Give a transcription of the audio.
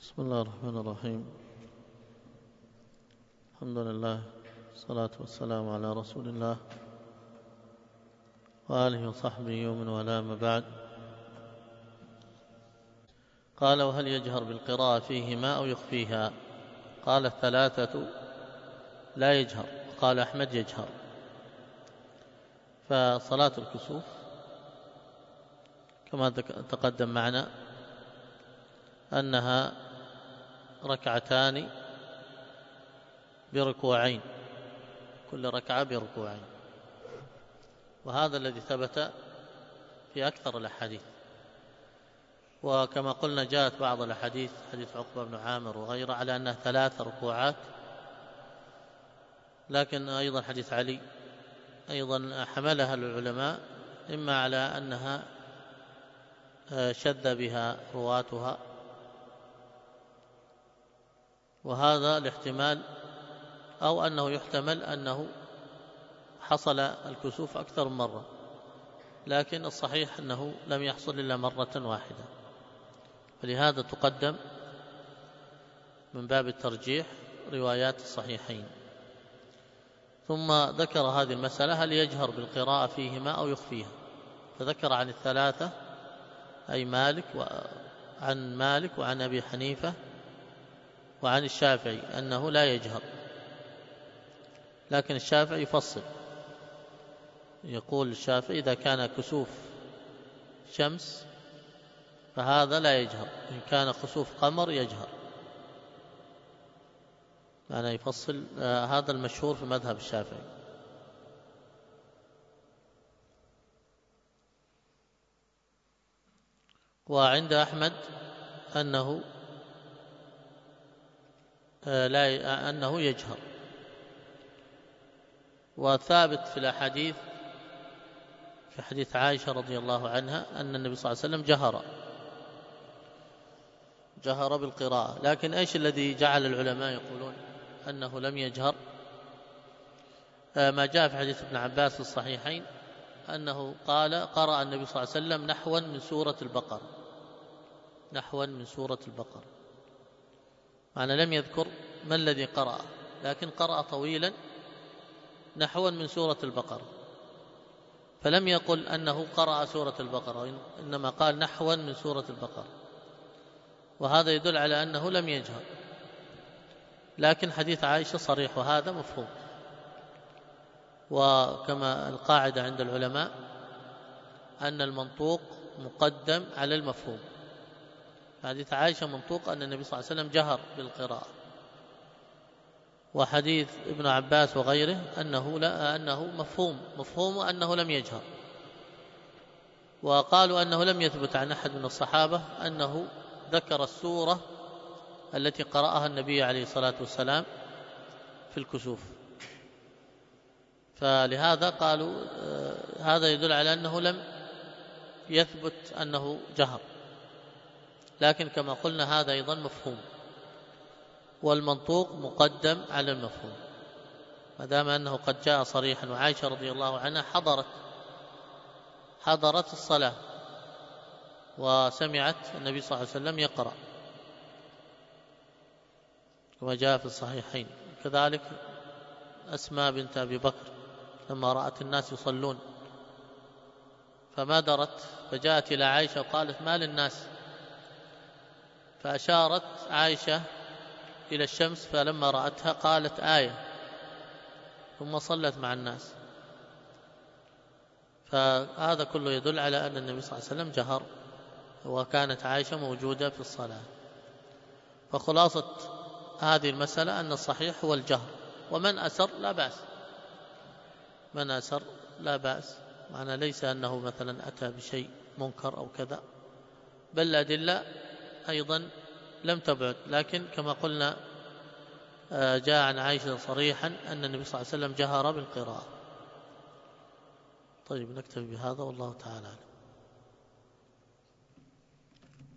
بسم الله الرحمن الرحيم. الحمد لله والصلاة والسلام على رسول الله وآله وصحبه ومن والاه، ما بعد. قال: وهل يجهر بالقراءة فيهما أو يخفيها؟ قال: الثلاثة لا يجهر. قال أحمد: يجهر. فصلاة الكسوف كما تقدم معنا أنها ركعتان بركوعين، كل ركعة بركوعين، وهذا الذي ثبت في أكثر الأحاديث. وكما قلنا جاءت بعض الأحاديث، حديث عقبة بن عامر وغيره، على أنها 3 ركوعات، لكن أيضا حديث علي أيضا حملها العلماء إما على أنها شذ بها رواتها، وهذا الاحتمال، أو أنه يحتمل أنه حصل الكسوف أكثر من مرة، لكن الصحيح أنه لم يحصل إلا مرة واحدة، فلهذا تقدم من باب الترجيح روايات الصحيحين. ثم ذكر هذه المسألة: هل يجهر بالقراءة فيهما أو يخفيها؟ فذكر عن الثلاثة، أي عن مالك وعن أبي حنيفة وعن الشافعي أنه لا يجهر، لكن الشافعي يفصل، يقول الشافعي: إذا كان كسوف شمس فهذا لا يجهر، إن كان خسوف قمر يجهر. معنى يفصل، هذا المشهور في مذهب الشافعي. وعند أحمد أنه يجهر. وثابت في الأحاديث، في حديث عائشة رضي الله عنها، أن النبي صلى الله عليه وسلم جهر بالقراءة. لكن إيش الذي جعل العلماء يقولون أنه لم يجهر؟ ما جاء في حديث ابن عباس في الصحيحين أنه قال: قرأ النبي صلى الله عليه وسلم نحوا من سورة البقرة. معنى لم يذكر ما الذي قرأ، لكن قرأ طويلا نحوا من سورة البقرة، فلم يقل أنه قرأ سورة البقرة، إنما قال نحوا من سورة البقرة، وهذا يدل على أنه لم يجهر. لكن حديث عائشة صريح، وهذا مفهوم. وكما القاعدة عند العلماء أن المنطوق مقدم على المفهوم. حديث عائشة منطوق أن النبي صلى الله عليه وسلم جهر بالقراءة، وحديث ابن عباس وغيره أنه مفهوم أنه لم يجهر. وقالوا أنه لم يثبت عن أحد من الصحابة أنه ذكر السورة التي قرأها النبي عليه الصلاة والسلام في الكسوف، فلهذا قالوا هذا يدل على أنه لم يثبت أنه جهر. لكن كما قلنا هذا أيضا مفهوم، والمنطوق مقدم على المفهوم، ما دام أنه قد جاء صريحا. وعائشة رضي الله عنها حضرت الصلاة وسمعت النبي صلى الله عليه وسلم يقرأ، كما جاء في الصحيحين. كذلك أسماء بنت أبي بكر لما رأت الناس يصلون فما درت، فجاءت إلى عائشة وقالت: ما للناس؟ فأشارت عائشة إلى الشمس، فلما رأتها قالت: آية، ثم صلت مع الناس. فهذا كله يدل على أن النبي صلى الله عليه وسلم جهر، وكانت عائشة موجودة في الصلاة. فخلاصة هذه المسألة أن الصحيح هو الجهر، ومن أسر لا بأس. معنى ليس أنه مثلا أتى بشيء منكر أو كذا، بل الأدلة أيضا لم تبعد. لكن كما قلنا جاء عن عائشة صريحا أن النبي صلى الله عليه وسلم جهر بالقراءة. طيب، نكتفي بهذا، والله تعالى أعلم.